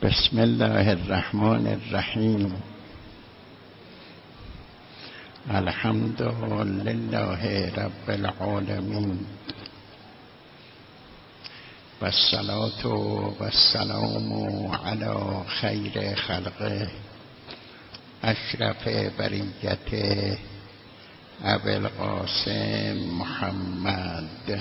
بسم الله الرحمن الرحیم. الحمد لله رب العالمین و الصلاة و السلام علی خیر خلقه اشرف بریته ابی القاسم محمد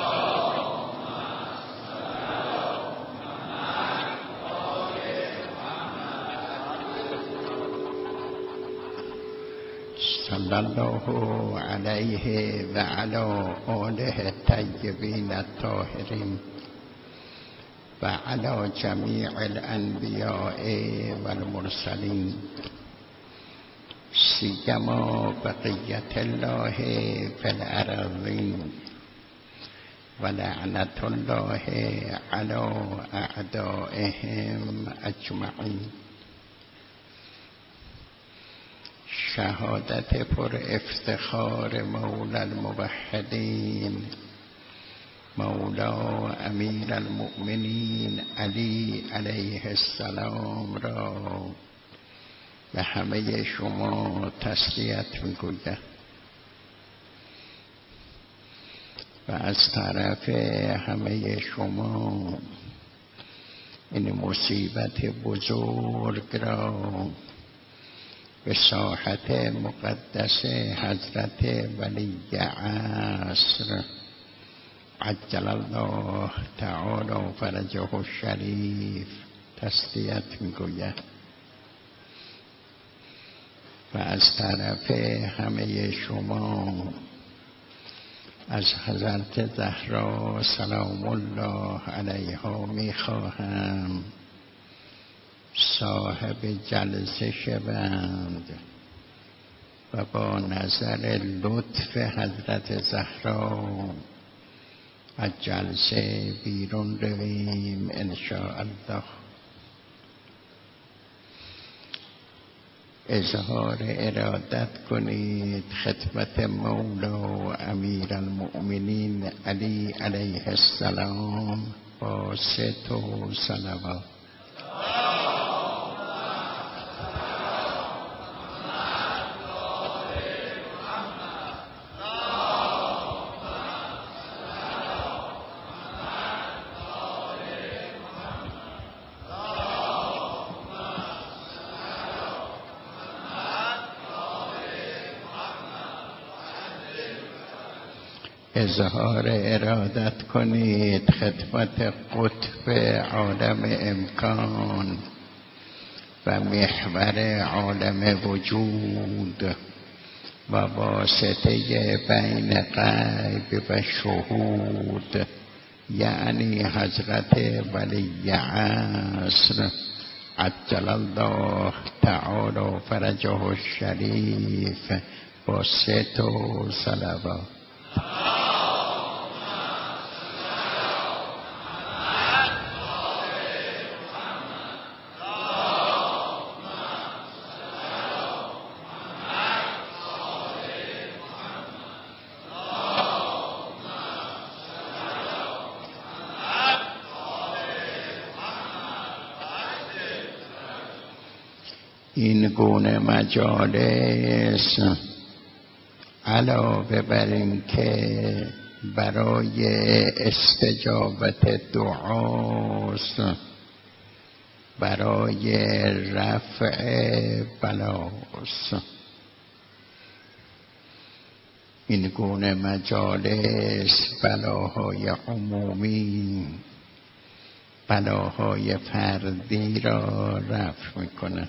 صلی الله علیه و علی آله الطیبین الطاهرین و علی جمیع الانبیاء و المرسلین سیما بقیت الله فی الارضین و لعنت الله علی اعدائهم اجمعین. شهادت پر افتخار مولا الموحدین مولا امیر المؤمنین علی علیه السلام را به همه شما تسلیت میگویم و از طرف همه شما این مصیبت بزرگ را به ساحت مقدس حضرت ولی عصر عجل الله تعالی فرجه الشریف تسلیت میگوید و از طرف همه شما از حضرت زهرا سلام الله علیها میخواهم صاحب جلسه شوند و با نظر لطف حضرت زهرا از جلسه بیرون رویم انشاءالله. اظهار ارادت کنید خدمت مولا امیر المؤمنین علی علیه السلام با ست و صلوات. اظهار ارادت کنید خدمت قطب عالم امکان و محور عالم وجود و واسطه بین غیب و شهود یعنی حضرت ولی عصر عجل الله تعالی فرجه الشریف با ست و صلوات. این گونه مجالس علاوه بر این که برای استجابت دعاست برای رفع بلاست. این گونه مجالس بلاهای عمومی بلاهای فردی را رفع میکنه.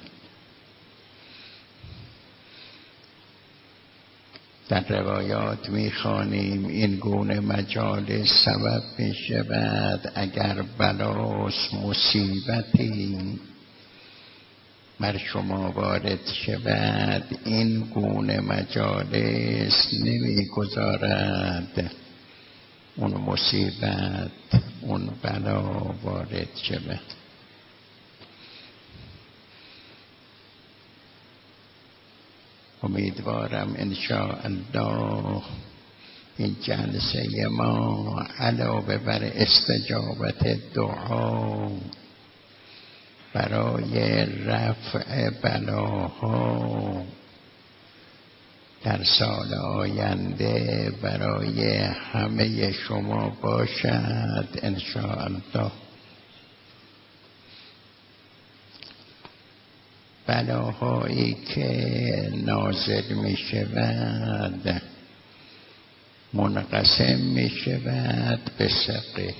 در روایات میخوانیم این گونه مجالس سبب میشود اگر بلاس مصیبتی بر شما وارد شود این گونه مجالس نمیگذارد اون مصیبت اون بلا وارد شود. امیدوارم انشاءالله این جلسه ما علاوه بر استجابت دعا برای رفع بلاها در سال آینده برای همه شما باشد انشاءالله. بلاهایی که نازل می شود منقسم می شود به سه قسم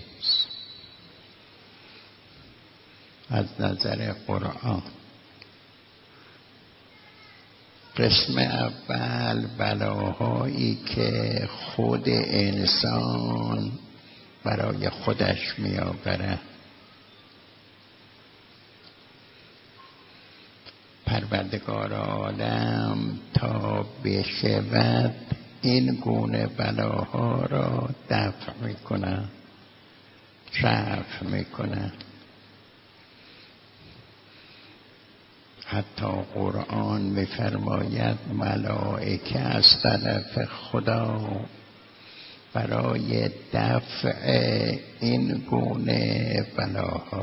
از نظر قرآن. قسم اول بلاهایی که خود انسان برای خودش می آورد. پروردگار عالم تا بشود این گونه بلاها را دفع می کند، رفع می کند. حتی قرآن می فرماید ملائکه از طرف خدا برای دفع این گونه بلاها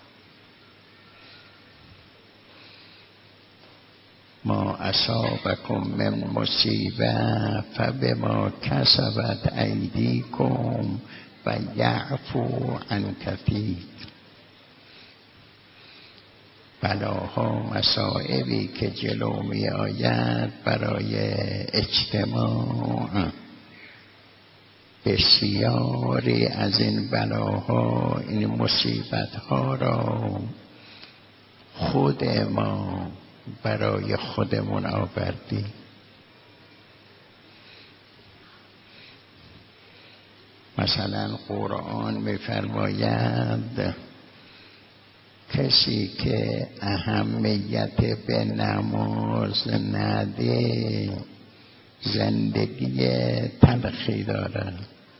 ما اصابکم من مصیبه فبما کسبت ایدیکم و یعفو عن کثیر. بلاها مصائبی که جلو می آید برای اجتماع، بسیاری از این بلاها، این مصیبت ها را خود ما برای خودمون آوردیم. مثلا قرآن می‌فرماید کسی که اهمیت به نماز نده زندگی تلخی دارد،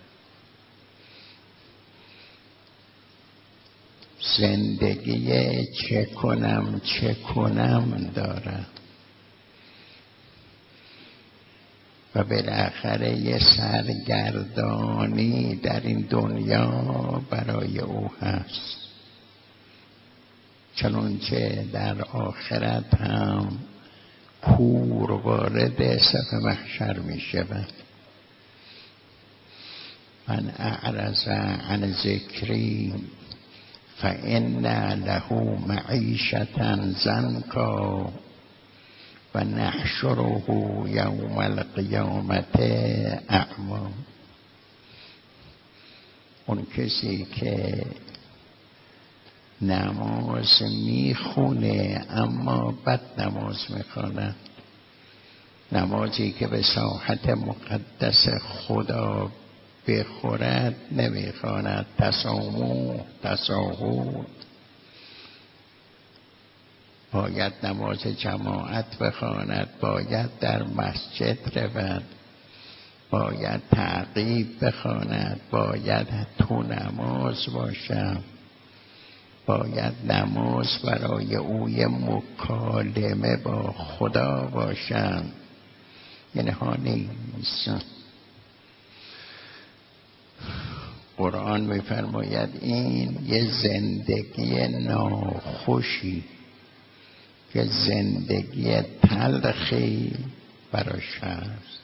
زندگی چه کنم دارد و بالاخره یه سرگردانی در این دنیا برای او هست، چنانچه در آخرت هم کور وارد صف محشر می شود. من اعرض عن ذکری فإن له معیشة ضنکا و نحشره یوم القیامة اعمی. اون کسی که نماز میخونه اما بد نماز میخونه، نمازی که به ساحت مقدس خدا بخورد نمیخواند، تساهو باید نماز جماعت بخواند، باید در مسجد رود، باید تعقیب بخواند، باید تو نماز باشد، باید نماز برای اوی مکالمه با خدا باشد. اینها نیست. قرآن می‌فرماید این یه زندگی ناخوشی، یه زندگی تلخی براش هست.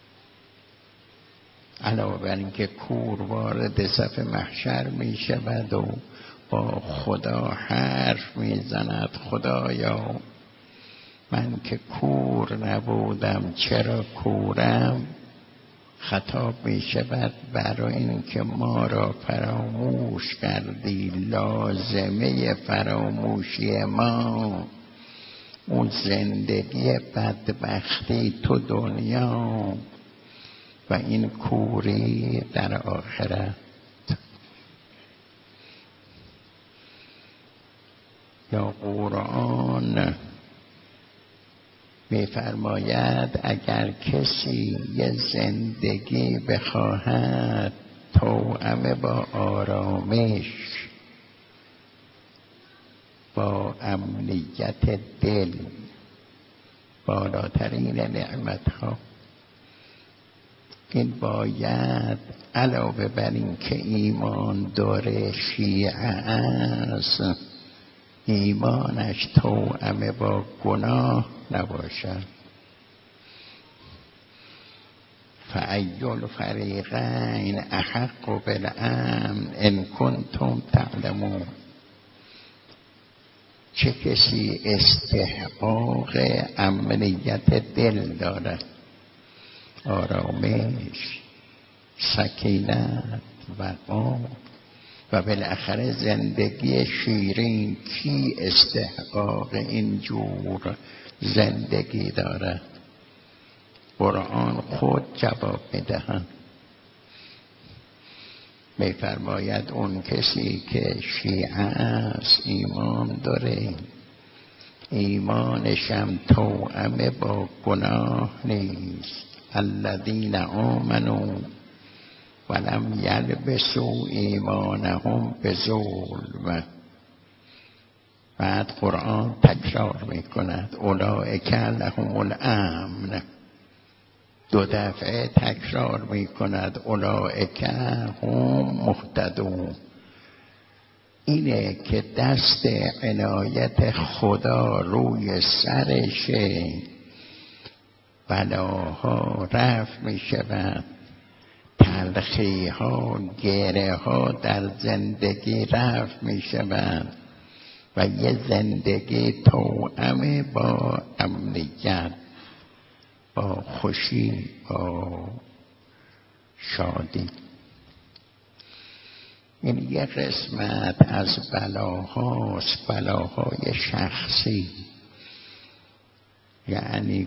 علاوه بر اینکه کور وارد صف محشر می شود و با خدا حرف می زند خدایا من که کور نبودم چرا کورم. خطاب می شود برای اینکه ما را فراموش کردی. لازمه فراموشی ما اون زندگی بدبختی تو دنیا و این کوری در آخرت. یا قرآن می‌فرماید اگر کسی یه زندگی بخواهد توأم با آرامش، با امنیت دل، بالاترین نعمت‌ها، این باید علاوه بر این که ایمان داره شیعه است، ایمانش توأم با گناه نباشد. فأی الفریقین احق بالامن ان کنتم تعلمون. چه کسی استحقاق امنیت دل دارد، آرامش، سکینت، وقار و بالاخره زندگی شیرین؟ کی استحقاق اینجور زندگی دارد؟ قرآن خود جواب میدهد، میفرماید اون کسی که شیعه است ایمان داره، ایمانشم توأم با گناه نیست. الذین آمنوا ولم یلبسوا ایمانهم بظلم. بعد قرآن تکرار میکند اولئک لهم الامن. دو دفعه تکرار میکند اولئک هم مهتدون. اینه که دست عنایت خدا روی سرشه، بلاها رفع میشود، تلخی ها، گره ها در زندگی رفع میشود و یه زندگی توأم با امنیت، با خوشی، با شادی. این یه قسمت از بلاهاست، بلاهای شخصی. یعنی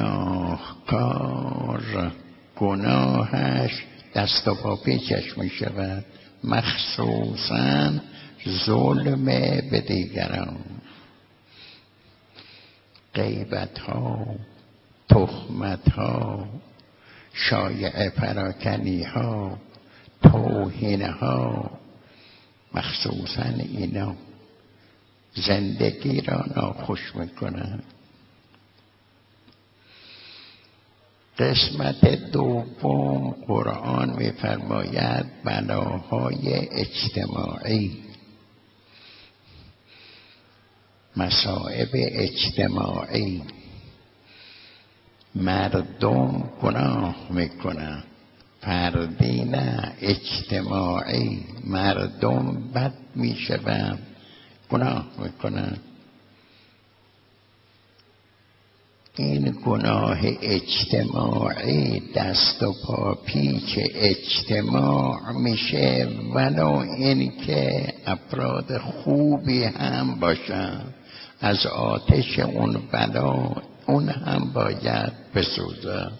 گناهکار گناهش دست و پا پیچش می شود، مخصوصاً ظلم به دیگران، غیبت ها، تهمت ها، شایعه پراکنی ها، توهین ها، مخصوصاً اینا زندگی را ناخوش میکنند. قسمت دوم قرآن میفرماید بلاهای اجتماعی، مصائب اجتماعی. مردم گناه میکنن، فردی نه، اجتماعی. مردم بد میشوند، گناه میکنن. این گناه اجتماعی دست و پا پیچ اجتماع میشه، ولو این که افراد خوبی هم باشن، از آتش اون بلا اون هم باید بسوزد.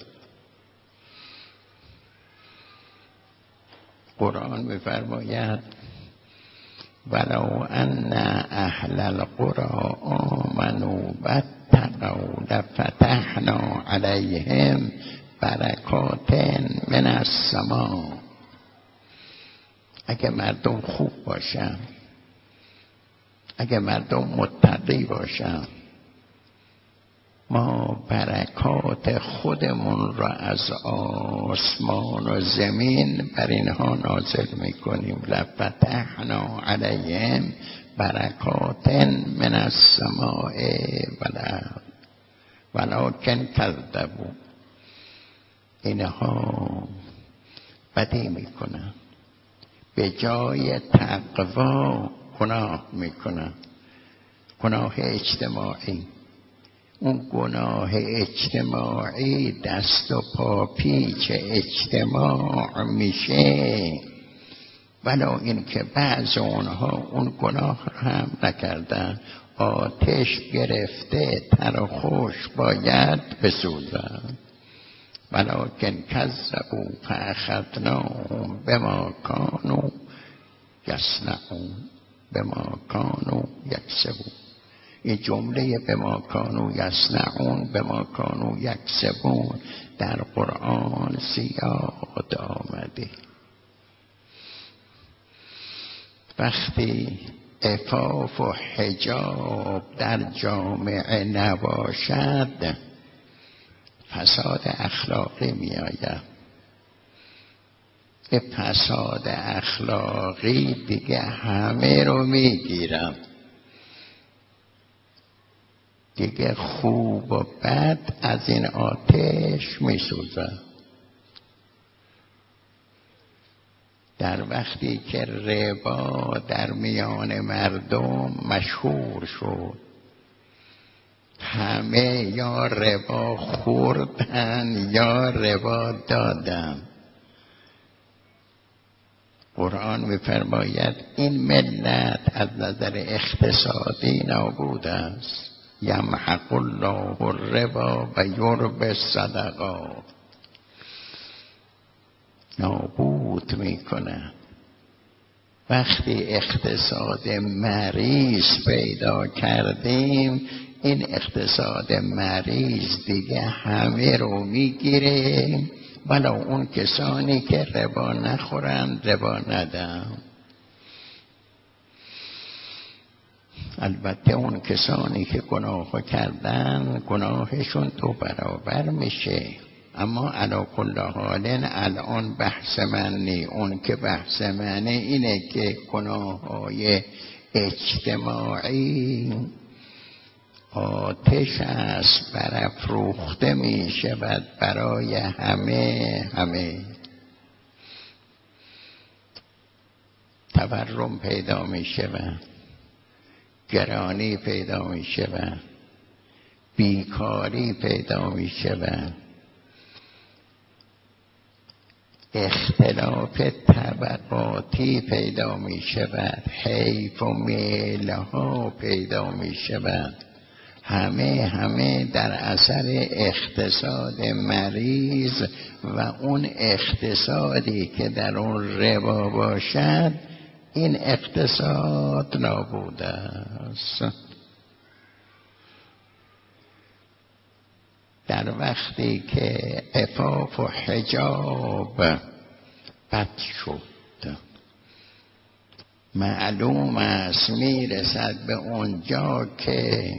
قرآن میفرماید ولو ان اهل القرى آمنوا واتقوا لفتحنا علیهم برکات من السماء. اگه مردم خوب باشن، اگه مردم متقی باشن، ما برکات خودمون را از آسمان و زمین بر اینها نازل میکنیم. لفتحنا علیهم برکات من السماء والارض ولکن کذبوا. اینها بدی میکنن، به جای تقوا گناه میکنن، گناه اجتماعی. اون گناه اجتماعی دست و پا پیچ اجتماع میشه، ولو این که بعض اونها اون گناه رو هم نکردن. آتش گرفته تر و خوش باید بسوزن. ولکن کذبوا فاخذناهم بما کانوا یصنعون بما کانوا یکسبون. این جمله بما کانوا یصنعون بما کانوا یکسبون در قرآن زیاد آمده. وقتی عفاف و حجاب در جامعه نباشد، فساد اخلاقی می آید. به فساد اخلاقی دیگه همه رو می گیرم. دیگه خوب و بد از این آتش میسوزد. در وقتی که ربا در میان مردم مشهور شد، همه یا ربا خوردن یا ربا دادن. قرآن می‌فرماید این ملت از نظر اقتصادی نابود است. یمحق الله الربا و یربی الصدقات. نابود میکنه. وقتی اقتصاد مریض پیدا کردیم، این اقتصاد مریض دیگه همه رو میگیره، ولی اون کسانی که ربا نخورن ربا ندن. البته اون کسانی که گناه کردن گناهشون 2 برابر میشه. اما علی کل حال الان بحث من نی. اون که بحث منه اینه که گناه‌های اجتماعی آتش است، برافروخته می شود برای همه. تورم پیدا می شود، گرانی پیدا می شود، بیکاری پیدا می شود، اختلاف طبقاتی پیدا می شود، حیف و میلها پیدا می شود. همه در اثر اقتصاد مریض و اون اقتصادی که در اون ربا باشد، این اقتصاد نابود است. در وقتی که عفاف و حجاب بد شد، معلوم است میرسد به اونجا که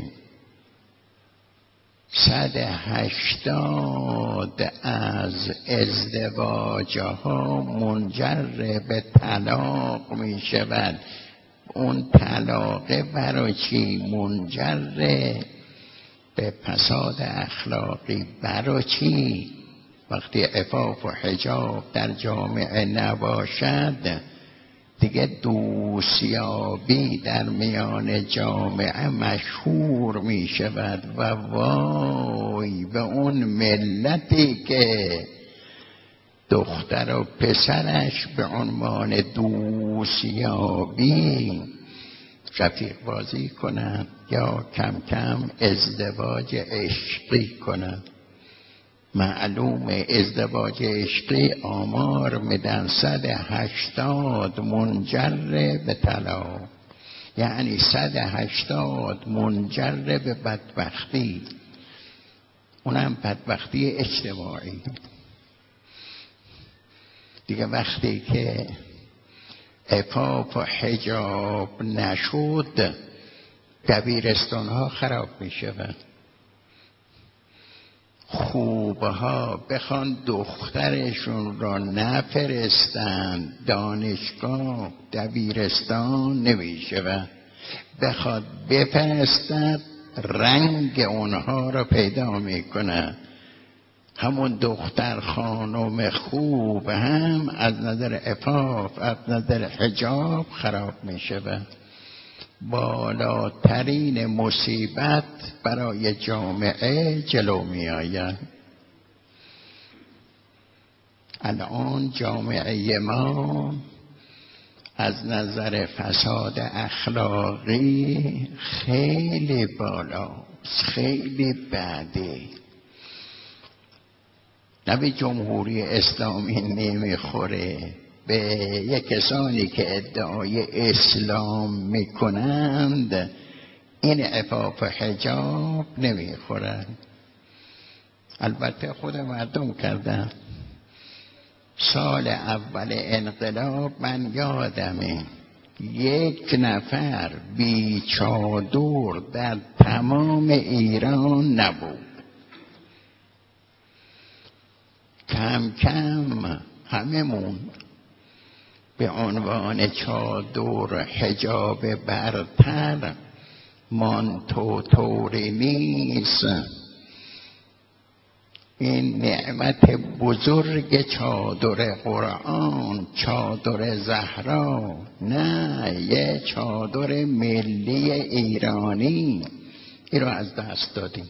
180 از ازدواجها منجر به طلاق می شود. اون طلاق برای چی منجر به فساد اخلاقی؟ برای چی؟ وقتی عفاف و حجاب در جامعه نباشد، دیگه دوستیابی در میان جامعه مشهور می شود و وای به اون ملتی که دختر و پسرش به عنوان دوستیابی رفیق بازی کنند یا کم کم ازدواج عشقی کنند. معلوم ازدواج عشقی آمار میدن 180 منجر به طلاق، یعنی 180 منجر به بدبختی، اونم بدبختی اجتماعی. دیگه وقتی که عفاف و حجاب نشد، دبیرستان ها خراب می شود. خوبها بخوان دخترشون را نفرستند دانشگاه، دبیرستان نمی شود. بخواد بفرستد، رنگ اونها را پیدا می کند. همون دختر خانم خوب هم از نظر عفاف، از نظر حجاب خراب می شود. بالاترین مصیبت برای جامعه جلو می آید. الان جامعه ما از نظر فساد اخلاقی خیلی بالاست، خیلی بده. نه به جمهوری اسلامی نمیخوره، به یک کسانی که ادعای اسلام میکنند این عفاف و حجاب نمیخورند. البته خود مردم کردن. سال اول انقلاب من یادمه 1 نفر بی چادر در تمام ایران نبود. کم کم هممون به عنوان چادر حجاب برتر مانتو طوری نیست. این نعمت بزرگ چادر قرآن، چادر زهرا، نه یه چادر ملی ایرانی، این رو از دست دادیم.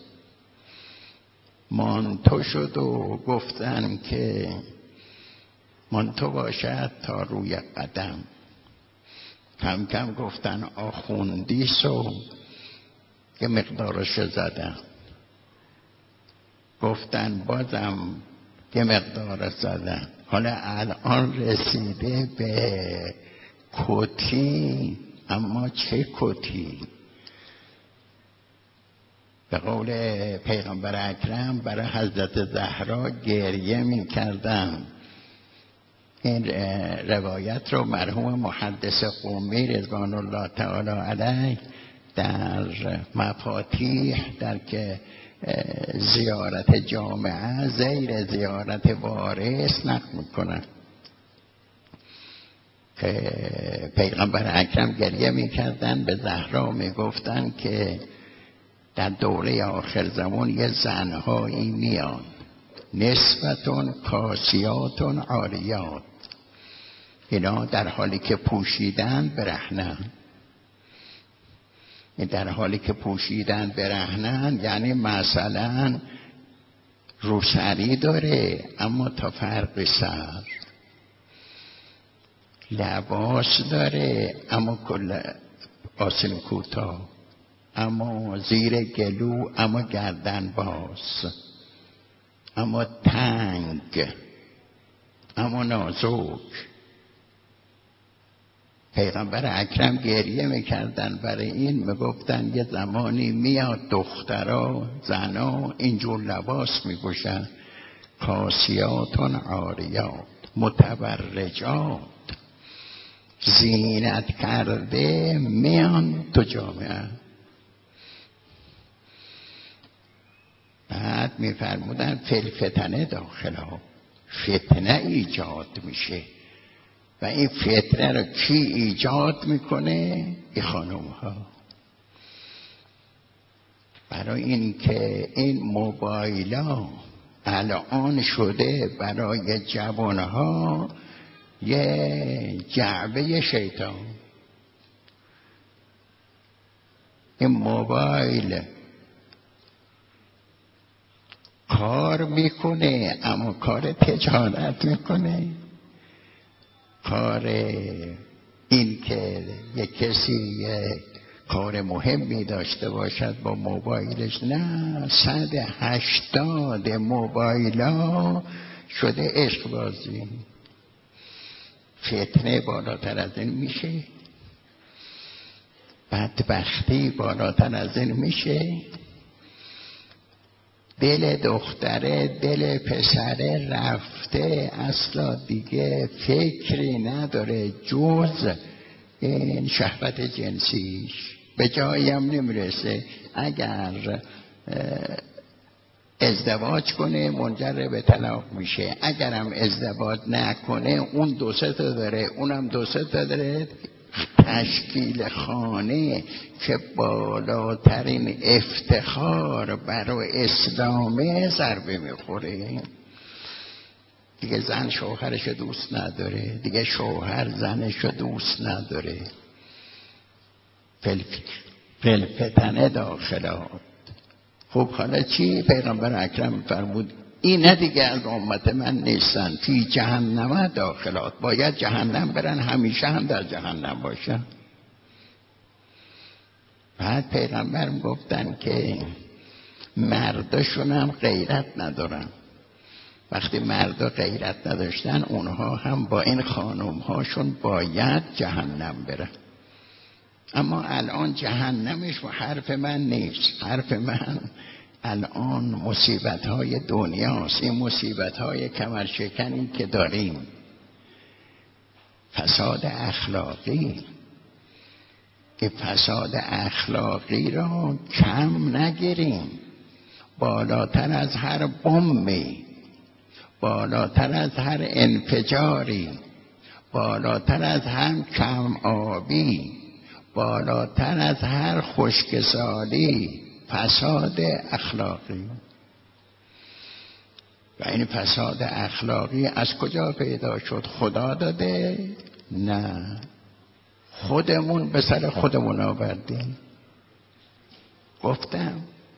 مانتو شد و گفتن که مانتو باشد تا روی قدم. کم کم گفتن آخوندیس و یه مقدارش زدن. گفتن بازم یه مقدار زدن. حالا الان رسیده به کتی، اما چه کتی؟ به قول پیغمبر اکرم برای حضرت زهرا گریه می کردم. این روایت رو مرحوم محدث قمی رضوان الله تعالی علیه در مفاتیح در که زیارت جامعه زیر زیارت وارث نقل میکنن که پیغمبر اکرم گریه میکردن، به زهرا میگفتن که در دوره آخر زمان یه زنهایی میان، نسبتون کاسیاتون عاریات، اینا در حالی که پوشیدن برهنن. در حالی که پوشیدن برهنن یعنی مثلا روسری داره اما تا فرق سر، لباس داره اما کل آسین کوتاه، اما زیر گلو اما گردن باز، اما تنگ، اما نازک. پیغمبر اکرم گریه میکردن برای این، میگفتن یه زمانی میاد دخترها زنا اینجور لباس میپوشن، کاسیاتون عاریات متبرجات، زینت کرده میان تو جامعه. بعد میفرمودن فلفتنه داخلا، فتنه ایجاد میشه و این فتنه رو کی ایجاد میکنه؟ این خانوم ها. برای این که این موبایل ها الان شده برای جوان ها یه جعبه شیطان. این موبایل کار میکنه اما کار تجارت میکنه. کار این که یک کسی کار مهمی داشته باشد با موبایلش، نه، 180 موبایل ها شده عشق بازی. فتنه بالاتر از این میشه؟ بدبختی بالاتر از این میشه؟ دل دختره دل پسره رفته، اصلا دیگه فکری نداره جز این شهوت جنسیش، به جایی هم نمیرسه. اگر ازدواج کنه منجر به طلاق میشه، اگرم ازدواج نکنه اون 2 تا داره، اونم 2 تا داره. تشکیل خانه که بالاترین افتخار برای اسلامه ضربه میخوره. دیگه زن شوهرش دوست نداره، دیگه شوهر زنش دوست نداره. فلفتنه داخلات. خب حالا چی؟ پیغمبر اکرم فرمود اینا دیگه از امت من نیستن، فی جهنم داخلات، باید جهنم برن، همیشه هم در جهنم باشن. بعد پیغمبر گفتن که مرداشون هم غیرت ندارن. وقتی مردا غیرت نداشتن اونها هم با این خانم هاشون باید جهنم برن. اما الان جهنمش حرف من نیست، حرف من الان مصیبت های دنیاست. این مصیبت های کمرشکنی که داریم، فساد اخلاقی. که فساد اخلاقی را کم نگیریم، بالاتر از هر بمبی، بالاتر از هر انفجاری، بالاتر از هر کم آبی، بالاتر از هر خشکسالی فساد اخلاقی. و این فساد اخلاقی از کجا پیدا شد؟ خدا داده؟ نه، خودمون به سر خودمون آوردیم. گفتم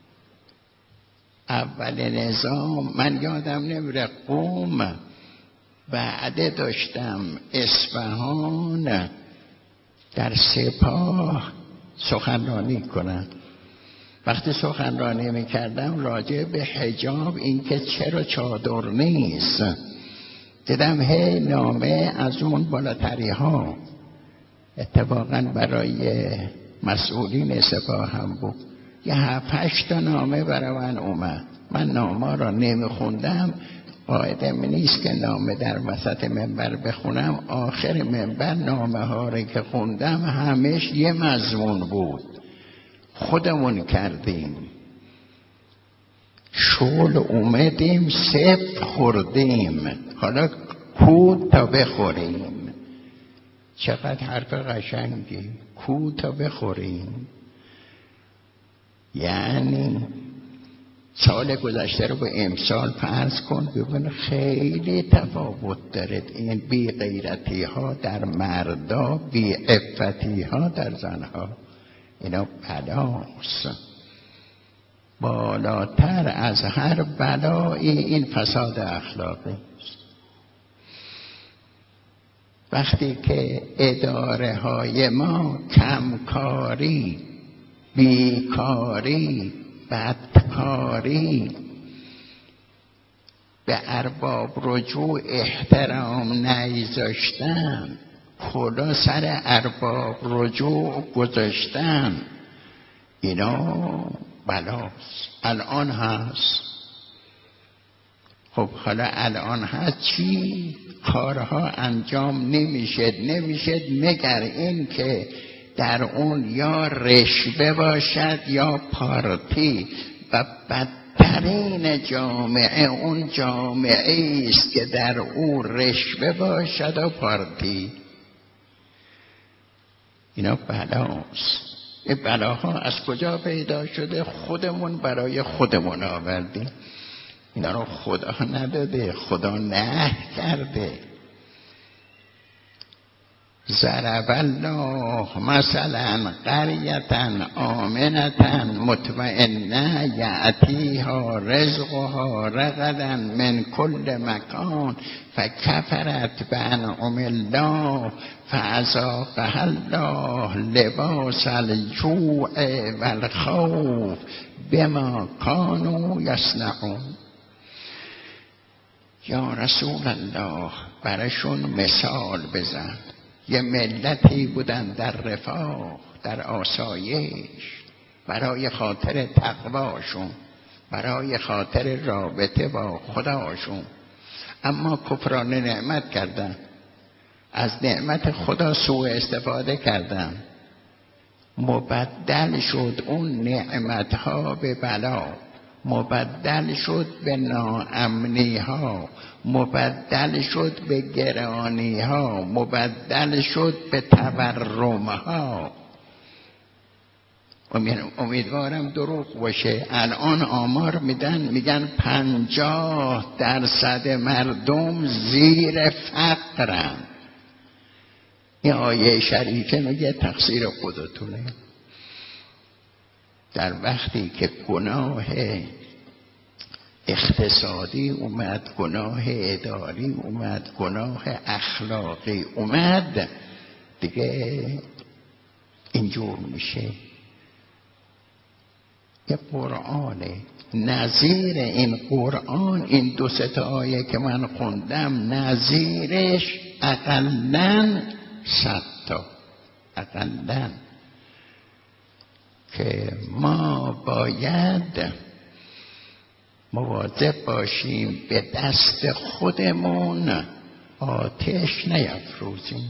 اول نظام من یادم نمیره، قوم وعده داشتم اصفهان در سپاه سخنرانی کنم. وقتی سخنرانی میکردم راجع به حجاب، این که چرا چادر نیست، دیدم هی نامه از اون بالاتری ها، اتفاقا برای مسئولین سپاه هم بود، یه 7-8 تا نامه برای من اومد. من نامه را نمیخوندم، قاعده نیست که نامه در وسط منبر بخونم. آخر منبر نامه ها را که خوندم همش یه مضمون بود، خودمون کردیم، شغل اومدیم سفت خوردیم، حالا کود تا بخوریم. چقدر حرف قشنگی، کود تا بخوریم. یعنی سال گذشته رو به امسال فرض کن، ببین خیلی تفاوت داره. این بی غیرتی ها در مردا، بی عفتی ها در زنها، اینا بلاست. بالاتر از هر بلایی این فساد اخلاقی است. وقتی که اداره های ما کمکاری، بیکاری، بدکاری، به ارباب رجوع احترام نیذاشتن، خدا سر ارباب رجوع گذاشتن، اینا بلاست. الان هست. خب حالا الان هست چی؟ کارها انجام نمیشه مگر این که در اون یا رشوه باشد یا پارتی. و بدترین جامعه اون جامعه است که در اون رشوه باشد و پارتی. اینا بلاست. این بلاها از کجا پیدا شده؟ خودمون برای خودمون آوردیم. اینا رو خدا نداده، خدا نهی کرده. ضرب الله مثلا قریة آمنة مطمئنة یأتیها رزقها رغدا من کل مکان فکفرت بانعم الله فاذاقها الله لباس الجوع والخوف بما كانوا یصنعون. یا رسول الله براشون مثال بزن. یه ملتی بودن در رفاه، در آسایش، برای خاطر تقواشون، برای خاطر رابطه با خداشون، اما کفران نعمت کردن، از نعمت خدا سوء استفاده کردن، مبدل شد اون نعمتها به بلا، مبدل شد به ناامنی ها، مبدل شد به گرانی ها، مبدل شد به تورم ها. امیدوارم دروغ باشه. الان آمار میگن 50% مردم زیر فقرن. این آیه شریفه میگه تقصیر خودتونه. در وقتی که گناه اقتصادی اومد، گناه اداری اومد، گناه اخلاقی اومد، دیگه اینجور میشه. یه قرآنه نظیر این قرآن، این 2-3 آیه که من خوندم، نظیرش اقلن 100 تا، اقلن، که ما باید مواظب باشیم به دست خودمون آتش نیفروزیم.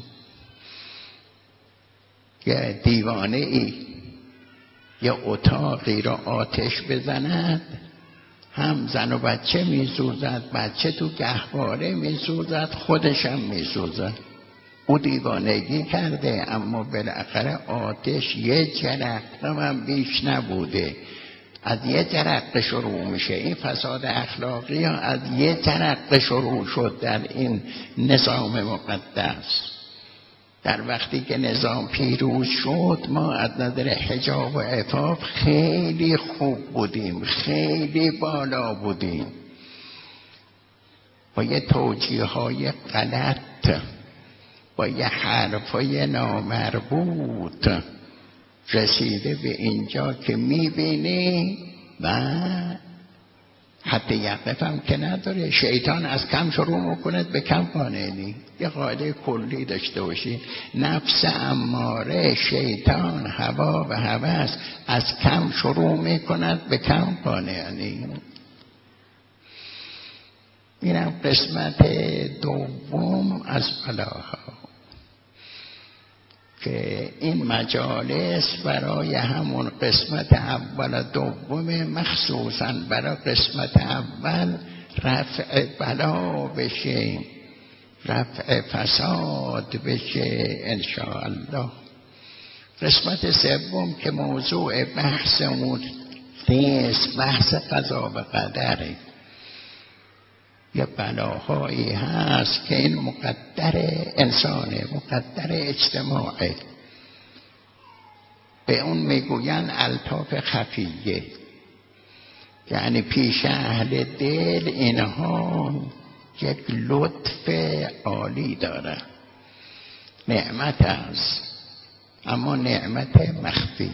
یه دیوانه ای یه اتاقی را آتش بزند، هم زن و بچه میسوزد، بچه تو گهواره میسوزد، خودشم میسوزد. او دیوانگی کرده، اما بالاخره آتش یه جرقه هم بیش نبوده. از یه جرقه شروع میشه. این فساد اخلاقی ها از یه جرقه شروع شد در این نظام مقدس. در وقتی که نظام پیروز شد ما از نظر حجاب و عفاف خیلی خوب بودیم، خیلی بالا بودیم. با یه توجیه های غلط، با یه حرفای نامربوط رسیده به اینجا که میبینی و حتی یقف هم که نداره. شیطان از کم شروع میکند به کم قانعنی. یه قاعده کلی داشته باشی، نفس اماره، شیطان، هوا و هوس از کم شروع میکند به کم قانعنی. اینم قسمت دوم از بلاها که این مجالس برای همون قسمت اول و دوم، مخصوصا برای قسمت اول رفع بلا بشه، رفع فساد بشه انشاءالله. قسمت سوم که موضوع بحثمون نیست، بحث قضا و قدره. یه بلاهایی هست که این مقدر انسانه، مقدر اجتماعه. به اون میگوین الطاف خفیه، یعنی پیش اهل دل اینها یک لطف عالی داره، نعمت است، اما نعمت مخفی.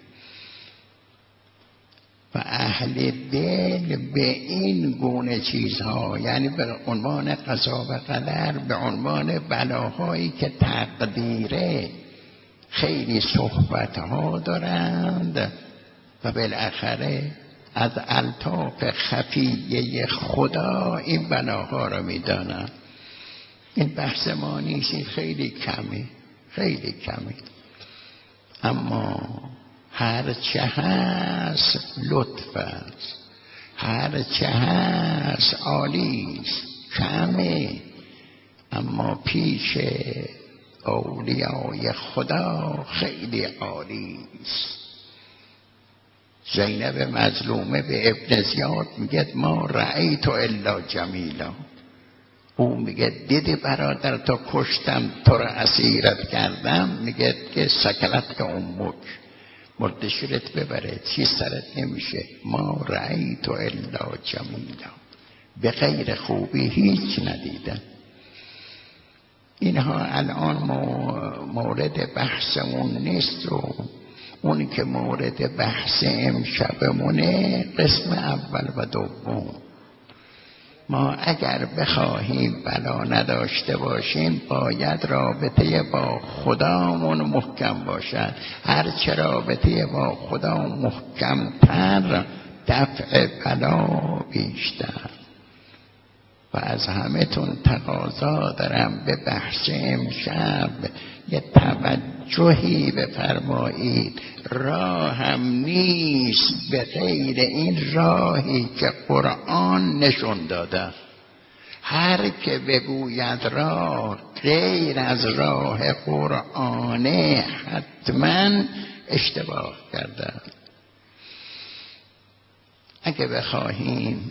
و اهل دل به این گونه چیزها، یعنی به عنوان قضا و قدر، به عنوان بلاهایی که تقدیره، خیلی صحبتها دارند و بالاخره از الطاف خفیه خدا این بلاها را میدانند. این بحث ما نیست، خیلی کمی، خیلی کمی، اما هرچه هست لطف است، هرچه هست عالی است، کمه، اما پیش اولیای خدا خیلی عالی است. زینب مظلومه به ابن زیاد میگه ما رأیت الا جمیلا. او میگه دیدی برادر تا کشتم، تو را اسیرت کردم، میگه که سکلت که امک، مردشیرت ببره، چی سرت نمیشه. ما رأیت الا جمیلا، به غیر خوبی هیچ ندیدن. اینها الان مورد بحثمون نیست و اونی که مورد بحث امشبمونه قسم اول و دوم. ما اگر بخواهیم بلا نداشته باشیم باید رابطه با خدامون محکم باشد. هرچه رابطه با خدا محکمتر دفع بلا بیشتر. و از همه تون تقاضا دارم به بحث امشب یه توجهی بفرمایید. راه هم نیست به غیر این راهی که قرآن نشون داده. هر که بگوید راه غیر از راه قرآنه حتما اشتباه کرده. اگه بخواهیم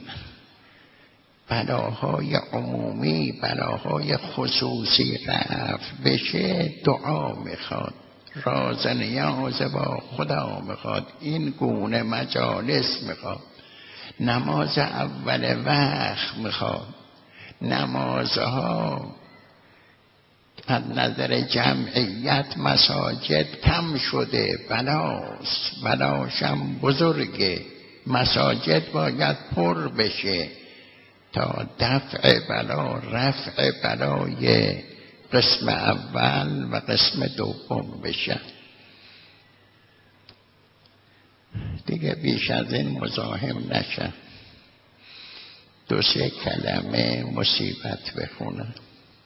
بلاهای عمومی، بلاهای خصوصی رفع بشه، دعا میخواد، راز نیاز با خدا میخواد، این گونه مجالس میخواد، نماز اول وقت میخواد. نمازها از نظر جمعیت مساجد کم شده، بلاست، بلاشم بزرگه. مساجد باید پر بشه تا دفع بلا، رفع بلای قسم اول و قسم دوم بشه. دیگه بیش از این مزاحم نشم. دو سه کلمه مصیبت بخونم،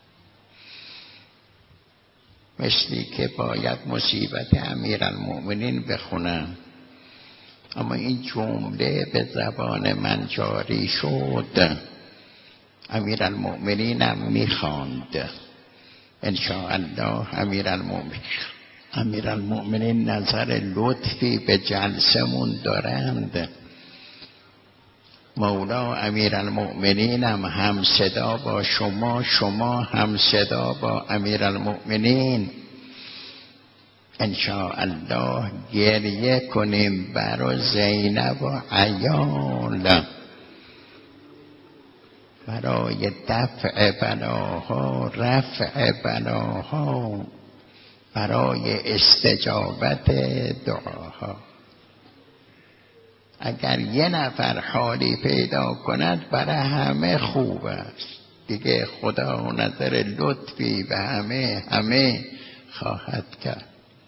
مثلی که باید مصیبت امیرالمؤمنین بخونم، اما این جمله به زبان من جاری شد. امیرالمؤمنینم میخواند، انشاءالله امیرالمؤمنین نظر لطفی به جلسمون دارند. مولا امیرالمؤمنین هم صدا با شما، شما هم صدا با امیرالمؤمنین. انشاءالله گریه کنیم برای زینب و عیال، برای دفع بلاها، رفع بلاها، برای استجابت دعاها. اگر یه نفر حالی پیدا کند برای همه خوب است دیگه. خدا نظر لطفی به همه خواهد کرد.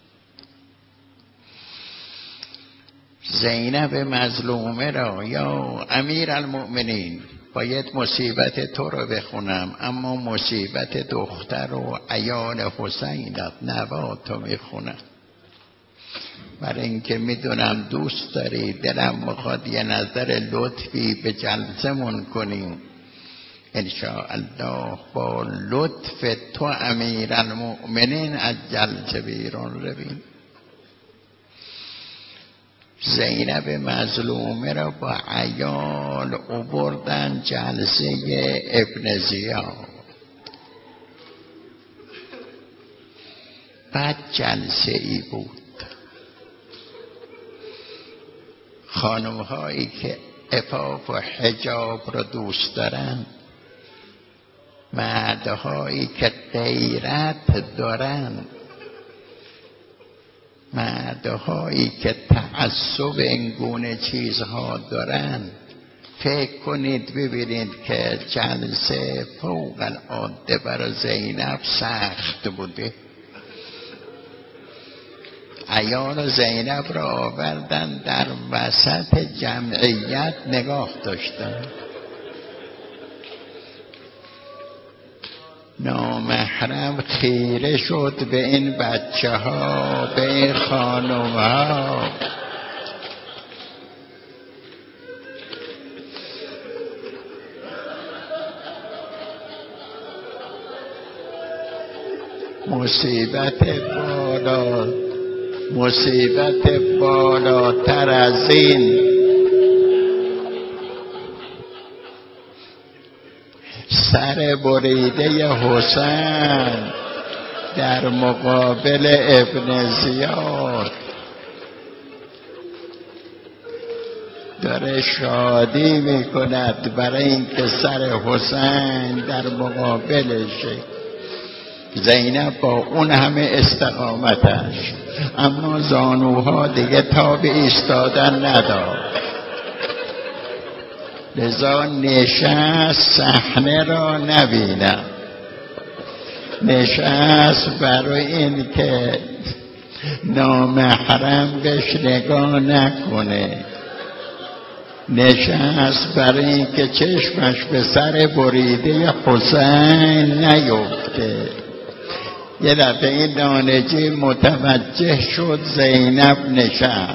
زینب مظلومه را یا امیرالمؤمنین باید مصیبت تو رو بخونم، اما مصیبت دختر و عیال حسینت نواتو میخونم، برای اینکه میدونم دوست داری، دلم میخواد یه نظر لطفی به جلسمون کنیم. انشاءالله با لطف تو امیرالمؤمنین از جلسه بیرون رویم. زینب مظلومه را با عیال آوردن جلسه ابن زیاد. بعد جلسه ای بود، خانم هایی که عفاف و حجاب را دوست دارند، مردهایی که غیرت دارند، مردهایی که تعصب این گونه چیزها دارند. فکر کنید ببینید که جلسه فوق العاده برای زینب سخت بوده. عیال زینب را آوردن در وسط جمعیت نگاه داشتن. نامحرم خیره شد به این بچه ها، به این خانم ها. مصیبت بالاتر از این سر بریده حسین در مقابل ابن زیاد. داره شادی میکند برای اینکه سر حسین در مقابلشه. زینب با اون همه استقامتش اما زانوها دیگه تاب ایستادن نداشت، لذا نشست صحنه را نبینم، نشست برای این که نامحرم بهش نگاه نکنه، نشست برای این که چشمش به سر بریده حسین نیفته. یه دفعه این دانجی متوجه شد زینب نشست،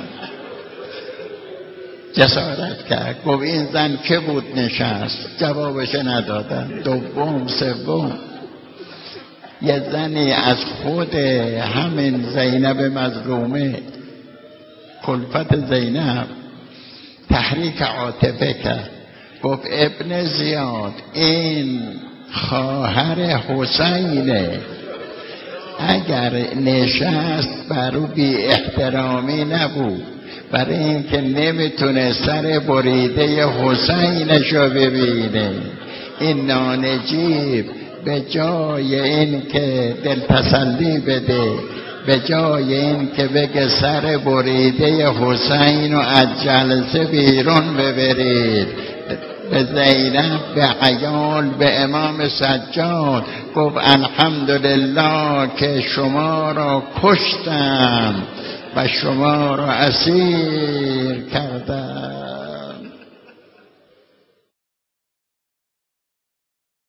جسارت کرد، گفت این زن که بود نشست؟ جوابش ندادن. دوم سوم یه زنی از خود همین زینب مظلومه، کلفت زینب، تحریک عاطفه کرد، گفت ابن زیاد این خواهر حسینه، اگر نشست برو بی احترامی نبود، برای اینکه نمیتونه سر بریده حسینشو ببینه. این نانجیب به جای این که دل تسلی بده، به جای این که بگه سر بریده حسین رو از جلسه بیرون ببرید، به زینب، به عیال، به امام سجاد گفت الحمدلله که شما را کشتم و شما را اسیر کردم.